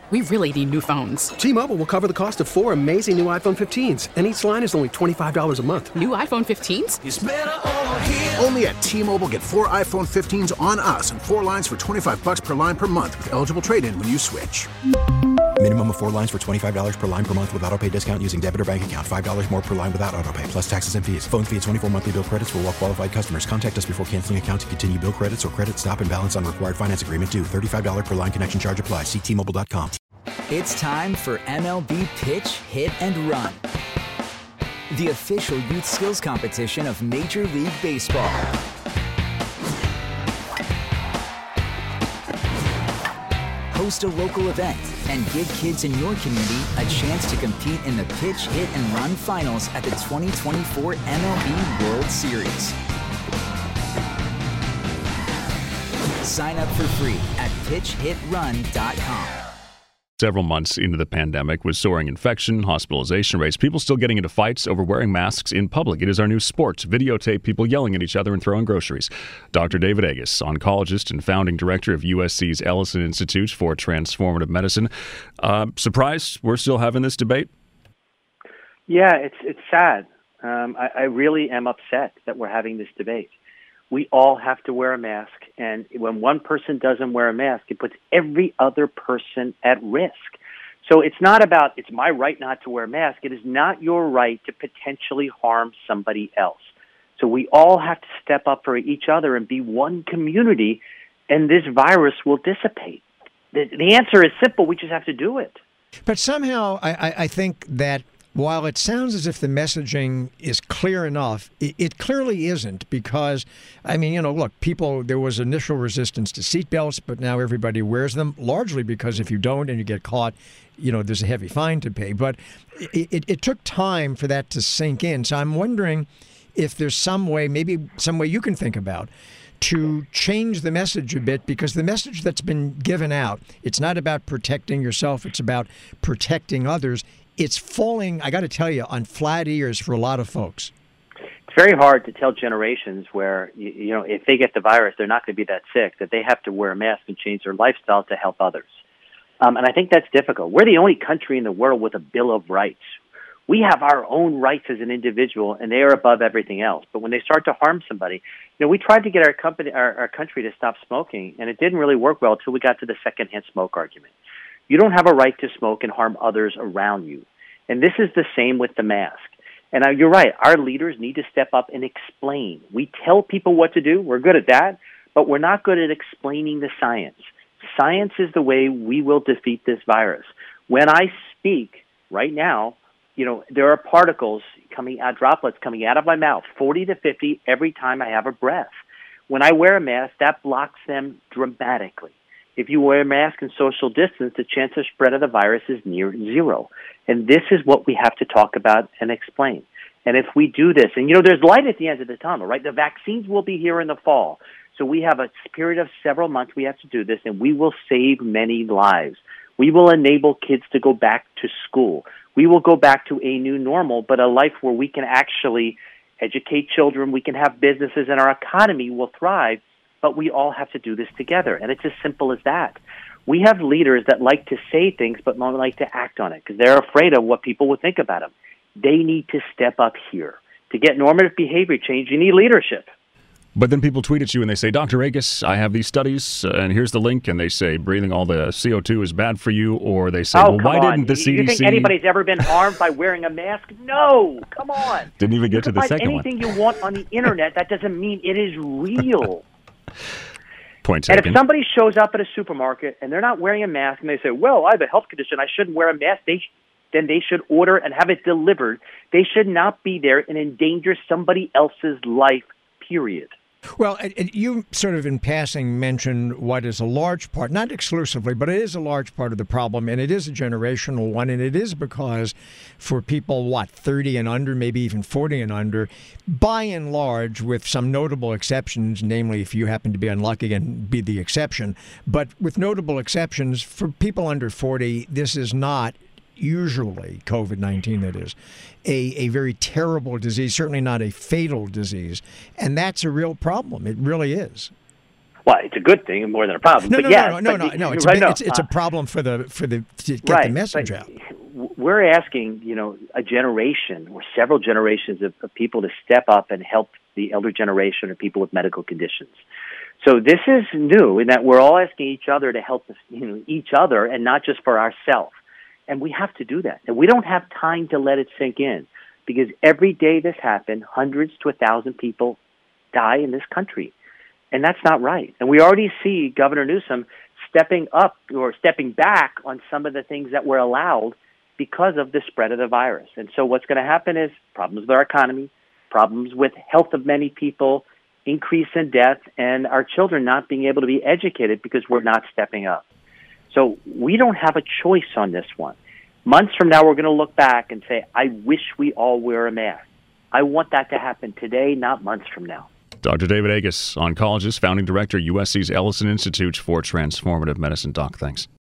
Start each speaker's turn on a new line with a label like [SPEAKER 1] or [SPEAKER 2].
[SPEAKER 1] We really need new phones.
[SPEAKER 2] T-Mobile will cover the cost of 4 amazing new iPhone 15s, and each line is only $25 a month.
[SPEAKER 1] New iPhone 15s?
[SPEAKER 3] It's better over here.
[SPEAKER 4] Only at T-Mobile, get 4 iPhone 15s on us and 4 lines for $25 per line per month with eligible trade-in when you switch.
[SPEAKER 5] Minimum of 4 lines for $25 per line per month with autopay discount using debit or bank account. $5 more per line without autopay, plus taxes and fees. Phone fee at 24 monthly bill credits for well-qualified customers. Contact us before canceling account to continue bill credits or credit stop and balance on required finance agreement due. $35 per line connection charge applies. See T-Mobile.com.
[SPEAKER 6] It's time for MLB Pitch, Hit, and Run, the official youth skills competition of Major League Baseball. Host a local event and give kids in your community a chance to compete in the Pitch, Hit, and Run finals at the 2024 MLB World Series. Sign up for free at pitchhitrun.com.
[SPEAKER 7] Several months into the pandemic, with soaring infection, hospitalization rates, people still getting into fights over wearing masks in public. It is our new sport to videotape people yelling at each other and throwing groceries. Dr. David Agus, oncologist and founding director of USC's Ellison Institute for Transformative Medicine. Surprised we're still having this debate?
[SPEAKER 8] Yeah, it's sad. I really am upset that we're having this debate. We all have to wear a mask, and when one person doesn't wear a mask, it puts every other person at risk. So it's not about, it's my right not to wear a mask. It is not your right to potentially harm somebody else. So we all have to step up for each other and be one community, and this virus will dissipate. The answer is simple. We just have to do it.
[SPEAKER 9] But somehow I think that while it sounds as if the messaging is clear enough, it clearly isn't, because, I mean, you know, look, there was initial resistance to seatbelts, but now everybody wears them, largely because if you don't and you get caught, you know, there's a heavy fine to pay. But it took time for that to sink in. So I'm wondering if there's some way, maybe some way you can think about, to change the message a bit, because the message that's been given out, it's not about protecting yourself, it's about protecting others. It's falling, I got to tell you, on flat ears for a lot of folks.
[SPEAKER 8] It's very hard to tell generations where, you know, if they get the virus, they're not going to be that sick, that they have to wear a mask and change their lifestyle to help others. And I think that's difficult. We're the only country in the world with a Bill of Rights. We have our own rights as an individual, and they are above everything else. But when they start to harm somebody, you know, we tried to get our country to stop smoking, and it didn't really work well until we got to the secondhand smoke argument. You don't have a right to smoke and harm others around you. And this is the same with the mask. And you're right, our leaders need to step up and explain. We tell people what to do. We're good at that, but we're not good at explaining the science. Science is the way we will defeat this virus. When I speak right now, you know, there are particles coming out, droplets coming out of my mouth, 40 to 50 every time I have a breath. When I wear a mask, that blocks them dramatically. If you wear a mask and social distance, the chance of spread of the virus is near zero. And this is what we have to talk about and explain. And if we do this, and, you know, there's light at the end of the tunnel, right? The vaccines will be here in the fall. So we have a period of several months we have to do this, and we will save many lives. We will enable kids to go back to school. We will go back to a new normal, but a life where we can actually educate children, we can have businesses, and our economy will thrive. But we all have to do this together, and it's as simple as that. We have leaders that like to say things but don't like to act on it because they're afraid of what people will think about them. They need to step up here. To get normative behavior change, you need leadership.
[SPEAKER 7] But then people tweet at you and they say, Dr. Agus, I have these studies, and here's the link, and they say breathing all the CO2 is bad for you, or they say, well, why didn't the CDC...
[SPEAKER 8] You think anybody's ever been harmed by wearing a mask? No, come on.
[SPEAKER 7] Didn't even get to the second one.
[SPEAKER 8] Anything you want on the internet, that doesn't mean it is real.
[SPEAKER 7] Point taken.
[SPEAKER 8] And if somebody shows up at a supermarket and they're not wearing a mask and they say, well, I have a health condition, I shouldn't wear a mask, then they should order and have it delivered. They should not be there and endanger somebody else's life, period.
[SPEAKER 9] Well, you sort of in passing mentioned what is a large part, not exclusively, but it is a large part of the problem, and it is a generational one, and it is because for people, 30 and under, maybe even 40 and under, by and large, with some notable exceptions, namely if you happen to be unlucky and be the exception, but with notable exceptions, for people under 40, this is not usually COVID-19, that is, a very terrible disease, certainly not a fatal disease. And that's a real problem. It really is.
[SPEAKER 8] Well, it's a good thing more than a problem.
[SPEAKER 9] No.
[SPEAKER 8] It's
[SPEAKER 9] It's a problem for the to get the message out.
[SPEAKER 8] We're asking, a generation or several generations of people to step up and help the elder generation or people with medical conditions. So this is new in that we're all asking each other to help each other and not just for ourselves. And we have to do that. And we don't have time to let it sink in because every day this happens, hundreds to 1,000 people die in this country. And that's not right. And we already see Governor Newsom stepping up or stepping back on some of the things that were allowed because of the spread of the virus. And so what's going to happen is problems with our economy, problems with health of many people, increase in death, and our children not being able to be educated because we're not stepping up. So we don't have a choice on this one. Months from now, we're going to look back and say, I wish we all wear a mask. I want that to happen today, not months from now.
[SPEAKER 7] Dr. David Agus, oncologist, founding director, USC's Ellison Institute for Transformative Medicine. Doc, thanks.